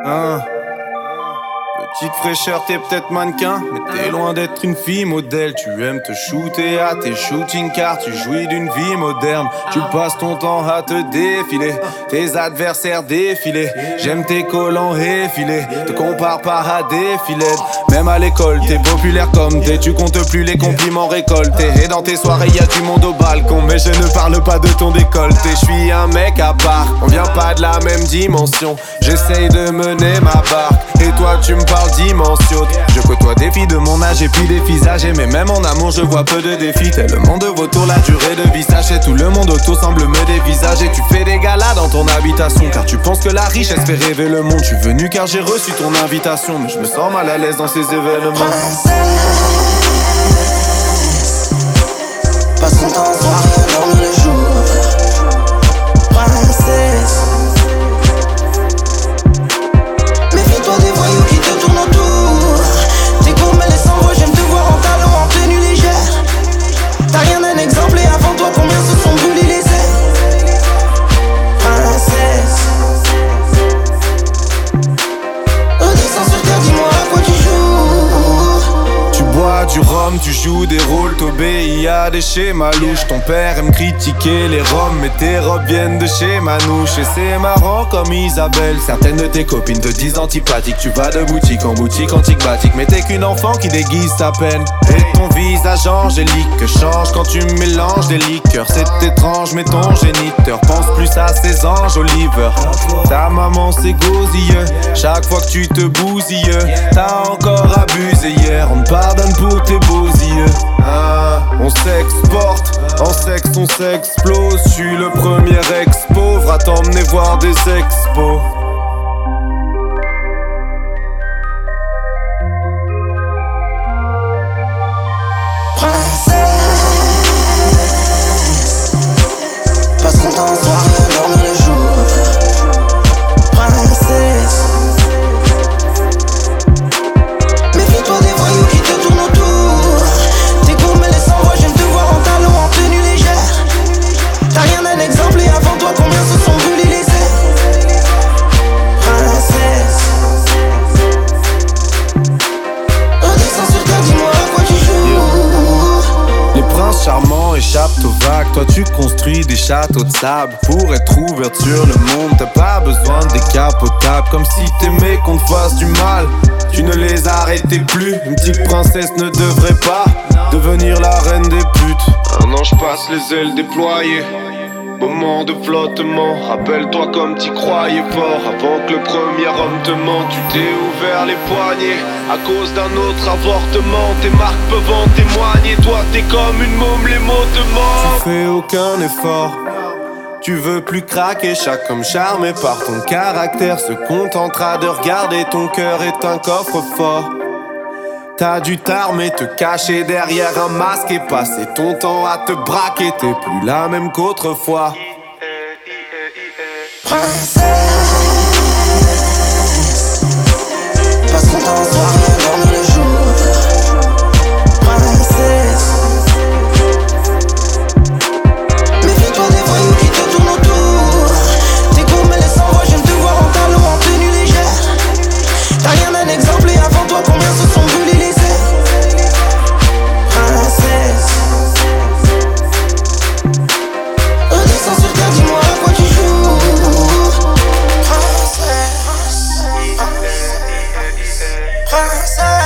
Hein. Petite fraîcheur, t'es peut-être mannequin, mais t'es loin d'être une fille modèle. Tu aimes te shooter à tes shooting car tu jouis d'une vie moderne. Tu passes ton temps à te défiler, tes adversaires défiler. J'aime tes collants effilés, te compare pas à des filets. Même à l'école, t'es populaire comme t'es. Tu comptes plus les compliments récoltés. Et dans tes soirées, y'a du monde au balcon. Mais je ne parle pas de ton décolleté. Je suis un mec à part, on vient pas de la même dimension. J'essaye de mener ma barque, et toi tu me parles dimension. Je côtoie des filles de mon âge et puis des filles âgées. Mais même en amour je vois peu de défis. Tellement de vautours, la durée de vie sachez. Tout le monde autour semble me dévisager. Tu fais des galas dans ton habitation, car tu penses que la richesse fait rêver le monde. Je suis venu car j'ai reçu ton invitation, mais je me sens mal à l'aise dans ces événements. Princesse, passe ton temps en soirée à dormir le jour. Princesse, méfie-toi des voyous qui te tournent autour. T'es court mais laisse en voix, j'aime te voir en talons, en tenue légère. T'as rien d'un exemple et avant toi combien se sont brûlés les ailes. Princesse, redescends sur terre, dis-moi à quoi tu joues. Tu bois du rhum, tu joues des rôles, t'obéis à des schémas louches. Ton père aime critiquer les roms, mais tes robes viennent de chez Manouche. Et c'est marrant comme Isabelle, certaines de tes copines te disent antipathique. Tu vas de boutique en boutique antique-batique, mais t'es qu'une enfant qui déguise sa peine. Et ton visage angélique change quand tu mélanges des liqueurs. C'est étrange mais ton géniteur pense plus à ses anges Oliver. Ta maman c'est gosilleux, chaque fois que tu te bousilles. T'as encore abusé hier, on te pardonne pour tes beaux yeux. On s'exporte, en sexe on s'explose. Je suis le premier ex-pauvre à t'emmener voir des expos. Princesse, passe ton temps en soirée à dormir le jour. Princesse, méfie-toi des voyous qui te tournent autour. T'es court mais laisse en voix, j'aime te voir en talons, en tenue légère. T'as rien d'un exemple et avant toi combien se sont brûlés les ailes. Princesse, redescends sur terre, dis-moi à quoi tu joues. Les princes charmants échappent aux vagues. Toi tu construis des châteaux de sable pour être ouverte sur le monde. T'as pas besoin de décapotables, comme si t'aimais qu'on te fasse du mal. Tu ne les arrêtais plus. Une petite princesse ne devrait pas devenir la reine des putes. Un ange passe les ailes déployées, moment de flottement. Rappelle-toi comme t'y croyais fort. Avant que le premier homme te mente, tu t'es ouvert les poignets à cause d'un autre avortement. Tes marques peuvent en témoigner. Toi t'es comme une môme, les mots te mentent. Tu fais aucun effort, tu veux plus craquer. Chaque homme charmé par ton caractère se contentera de regarder. Ton cœur est un coffre-fort. T'as dû t'armer, te cacher derrière un masque et passer ton temps à te braquer. T'es plus la même qu'autrefois. Princesse, passe ton temps en soirée à dormir le jour. Princesse, méfie-toi des voyous qui te tournent autour. T'es court mais laisse en voix, j'aime te voir en talons, en tenue légère. T'as rien d'un exemple et avant toi combien se sont brûlés les ailes. Princesse, redescends sur terre, dis-moi à quoi tu joues. Princesse, princesse.